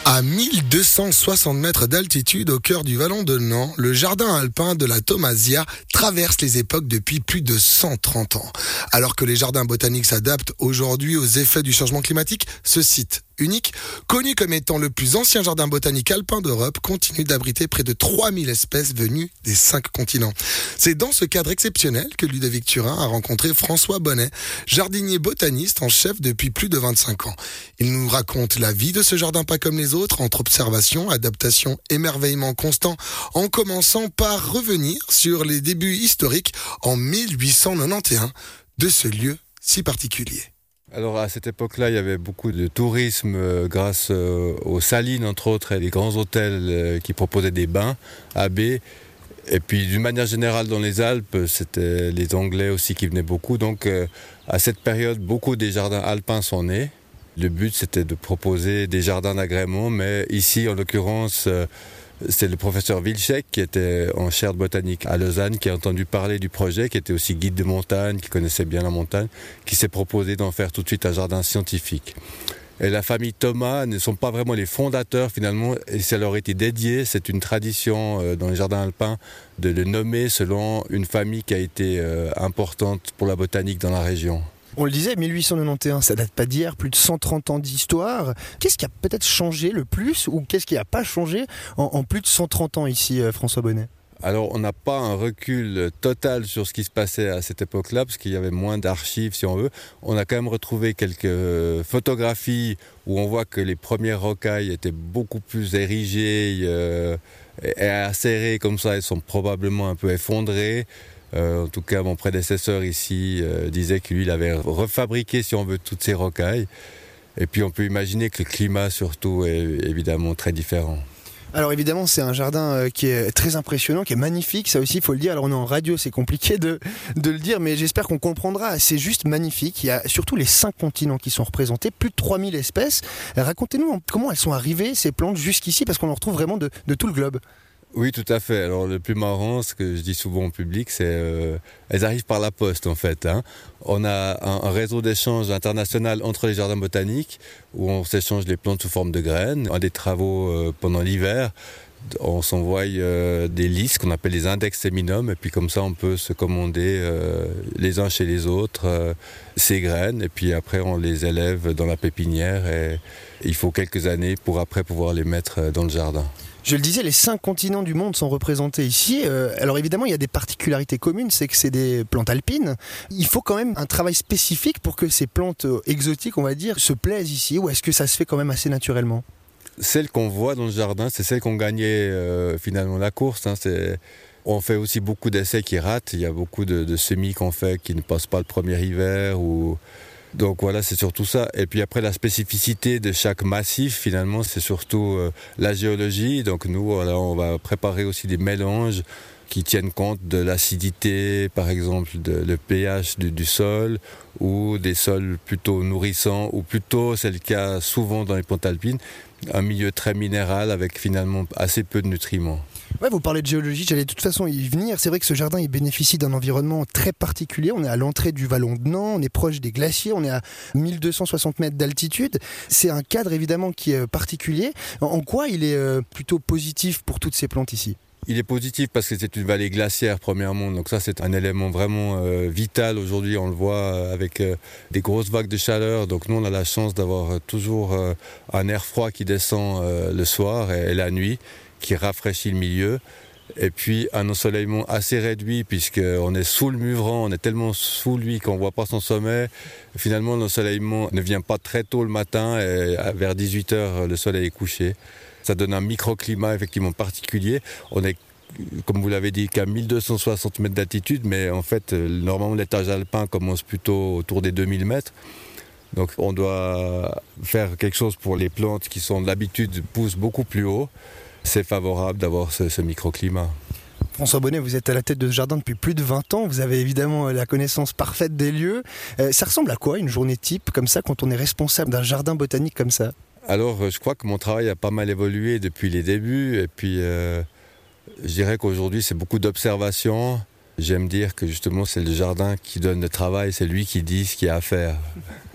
À 1260 mètres d'altitude au cœur du vallon de Nant, le jardin alpin de la Thomasia traverse les époques depuis plus de 130 ans. Alors que les jardins botaniques s'adaptent aujourd'hui aux effets du changement climatique, ce site unique, connu comme étant le plus ancien jardin botanique alpin d'Europe, continue d'abriter près de 3000 espèces venues des 5 continents. C'est dans ce cadre exceptionnel que Ludovic Turin a rencontré François Bonnet, jardinier botaniste en chef depuis plus de 25 ans. Il nous raconte la vie de ce jardin pas comme les autres, entre observation, adaptation, émerveillement constant, en commençant par revenir sur les débuts historiques en 1891 de ce lieu si particulier. Alors à cette époque-là, il y avait beaucoup de tourisme grâce aux salines, entre autres, et les grands hôtels qui proposaient des bains à baie. Et puis d'une manière générale dans les Alpes, c'était les Anglais aussi qui venaient beaucoup. Donc à cette période, beaucoup des jardins alpins sont nés. Le but, c'était de proposer des jardins d'agrément, mais ici, en l'occurrence, c'est le professeur Wilczek qui était en chaire de botanique à Lausanne, qui a entendu parler du projet, qui était aussi guide de montagne, qui connaissait bien la montagne, qui s'est proposé d'en faire tout de suite un jardin scientifique. Et la famille Thomas ne sont pas vraiment les fondateurs finalement, et ça leur a été dédié. C'est une tradition dans les jardins alpins de le nommer selon une famille qui a été importante pour la botanique dans la région. On le disait, 1891, ça date pas d'hier, plus de 130 ans d'histoire. Qu'est-ce qui a peut-être changé le plus ou qu'est-ce qui n'a pas changé en plus de 130 ans ici, François Bonnet ? Alors, on n'a pas un recul total sur ce qui se passait à cette époque-là, parce qu'il y avait moins d'archives, si on veut. On a quand même retrouvé quelques photographies où on voit que les premières rocailles étaient beaucoup plus érigées et acérées comme ça. Elles sont probablement un peu effondrées. En tout cas, mon prédécesseur ici disait que lui, il avait refabriqué, si on veut, toutes ces rocailles. Et puis, on peut imaginer que le climat, surtout, est évidemment très différent. Alors évidemment, c'est un jardin qui est très impressionnant, qui est magnifique, ça aussi il faut le dire. Alors on est en radio, c'est compliqué de le dire, mais j'espère qu'on comprendra. C'est juste magnifique, il y a surtout les 5 continents qui sont représentés, plus de 3000 espèces. Racontez-nous comment elles sont arrivées, ces plantes, jusqu'ici, parce qu'on en retrouve vraiment de tout le globe. Oui, tout à fait. Alors le plus marrant, ce que je dis souvent au public, c'est elles arrivent par la poste en fait. On a un réseau d'échange international entre les jardins botaniques où on s'échange les plantes sous forme de graines. Un des travaux pendant l'hiver, on s'envoie des listes qu'on appelle les index séminum et puis comme ça on peut se commander les uns chez les autres ces graines et puis après on les élève dans la pépinière et il faut quelques années pour après pouvoir les mettre dans le jardin. Je le disais, les 5 continents du monde sont représentés ici. Alors évidemment, il y a des particularités communes, c'est que c'est des plantes alpines. Il faut quand même un travail spécifique pour que ces plantes exotiques, on va dire, se plaisent ici, ou est-ce que ça se fait quand même assez naturellement ? Celles qu'on voit dans le jardin, c'est celles qui ont gagné finalement la course. On fait aussi beaucoup d'essais qui ratent. Il y a beaucoup de semis qu'on fait qui ne passent pas le premier hiver Donc voilà, c'est surtout ça. Et puis après, la spécificité de chaque massif, finalement, c'est surtout la géologie. Donc nous, voilà, on va préparer aussi des mélanges qui tiennent compte de l'acidité, par exemple, le pH du sol, ou des sols plutôt nourrissants, ou plutôt, c'est le cas souvent dans les plantes alpines, un milieu très minéral avec finalement assez peu de nutriments. Ouais, vous parlez de géologie, j'allais de toute façon y venir. C'est vrai que ce jardin il bénéficie d'un environnement très particulier. On est à l'entrée du vallon de Nant, on est proche des glaciers, on est à 1260 mètres d'altitude. C'est un cadre évidemment qui est particulier. En quoi il est plutôt positif pour toutes ces plantes ici ? Il est positif parce que c'est une vallée glaciaire premièrement, donc ça c'est un élément vraiment vital aujourd'hui, on le voit avec des grosses vagues de chaleur, donc nous on a la chance d'avoir toujours un air froid qui descend le soir et la nuit, qui rafraîchit le milieu, et puis un ensoleillement assez réduit puisqu'on est sous le Muvran, on est tellement sous lui qu'on ne voit pas son sommet. Finalement l'ensoleillement ne vient pas très tôt le matin et vers 18h le soleil est couché. Ça donne un microclimat effectivement particulier. On est, comme vous l'avez dit, qu'à 1260 mètres d'altitude, mais en fait, normalement, l'étage alpin commence plutôt autour des 2000 mètres. Donc, on doit faire quelque chose pour les plantes qui sont d'habitude poussent beaucoup plus haut. C'est favorable d'avoir ce microclimat. François Bonnet, vous êtes à la tête de ce jardin depuis plus de 20 ans. Vous avez évidemment la connaissance parfaite des lieux. Ça ressemble à quoi une journée type comme ça quand on est responsable d'un jardin botanique comme ça ? Alors, je crois que mon travail a pas mal évolué depuis les débuts. Et puis, je dirais qu'aujourd'hui, c'est beaucoup d'observations. J'aime dire que justement, c'est le jardin qui donne le travail. C'est lui qui dit ce qu'il y a à faire.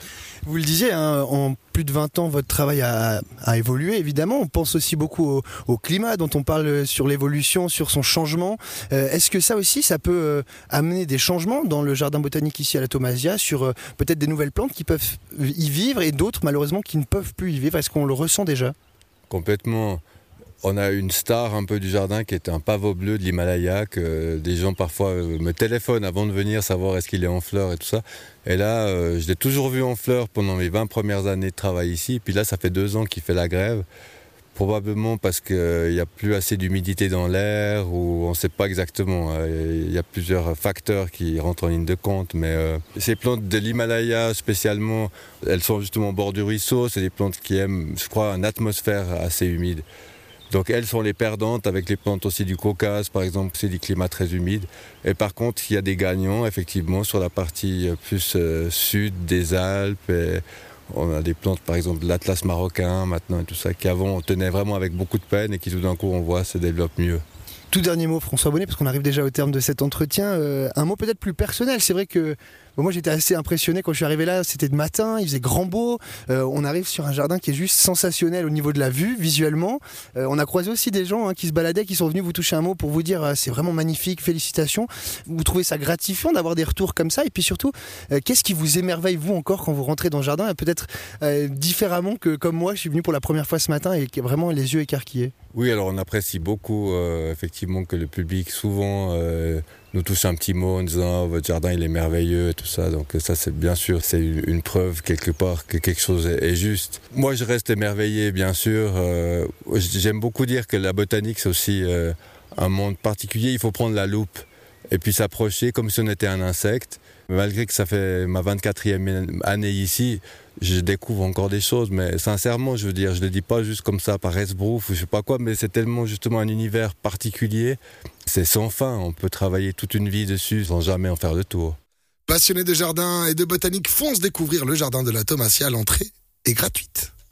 Vous le disiez, hein, en plus de 20 ans, votre travail a évolué, évidemment. On pense aussi beaucoup au climat, dont on parle sur l'évolution, sur son changement. Est-ce que ça aussi, ça peut amener des changements dans le jardin botanique ici à la Thomasia, sur peut-être des nouvelles plantes qui peuvent y vivre et d'autres, malheureusement, qui ne peuvent plus y vivre? Est-ce qu'on le ressent déjà? Complètement. On a une star un peu du jardin qui est un pavot bleu de l'Himalaya, que des gens parfois me téléphonent avant de venir savoir est-ce qu'il est en fleurs et tout ça. Et là, je l'ai toujours vu en fleurs pendant mes 20 premières années de travail ici. Puis là, ça fait 2 ans qu'il fait la grève. Probablement parce qu'il n'y a plus assez d'humidité dans l'air, ou on ne sait pas exactement. Il y a plusieurs facteurs qui rentrent en ligne de compte. Mais ces plantes de l'Himalaya spécialement, elles sont justement au bord du ruisseau. C'est des plantes qui aiment, je crois, une atmosphère assez humide. Donc elles sont les perdantes, avec les plantes aussi du Caucase, par exemple, c'est des climats très humides. Et par contre, il y a des gagnants, effectivement, sur la partie plus sud des Alpes. Et on a des plantes, par exemple, de l'Atlas marocain, maintenant, et tout ça, qui avant, on tenait vraiment avec beaucoup de peine et qui tout d'un coup, on voit, se développent mieux. Tout dernier mot, François Bonnet, parce qu'on arrive déjà au terme de cet entretien. Un mot peut-être plus personnel. C'est vrai que moi j'étais assez impressionné quand je suis arrivé là. C'était de matin, il faisait grand beau. On arrive sur un jardin qui est juste sensationnel au niveau de la vue, visuellement. On a croisé aussi des gens qui se baladaient, qui sont venus vous toucher un mot pour vous dire c'est vraiment magnifique, félicitations. Vous trouvez ça gratifiant d'avoir des retours comme ça? Et puis surtout, qu'est-ce qui vous émerveille vous encore quand vous rentrez dans le jardin, et peut-être différemment que comme moi, je suis venu pour la première fois ce matin et qui a vraiment les yeux écarquillés? Oui, alors on apprécie beaucoup effectivement que le public souvent nous touche un petit mot en disant votre jardin il est merveilleux et tout ça. Donc ça c'est bien sûr c'est une preuve quelque part que quelque chose est juste. Moi je reste émerveillé bien sûr. J'aime beaucoup dire que la botanique c'est aussi un monde particulier. Il faut prendre la loupe et puis s'approcher comme si on était un insecte. Malgré que ça fait ma 24e année ici, je découvre encore des choses, mais sincèrement, je veux dire, je ne le dis pas juste comme ça par esbrouf ou je sais pas quoi, mais c'est tellement justement un univers particulier, c'est sans fin, on peut travailler toute une vie dessus sans jamais en faire le tour. Passionnés de jardin et de botanique, fonce découvrir le jardin de la Thomasia, l'entrée est gratuite.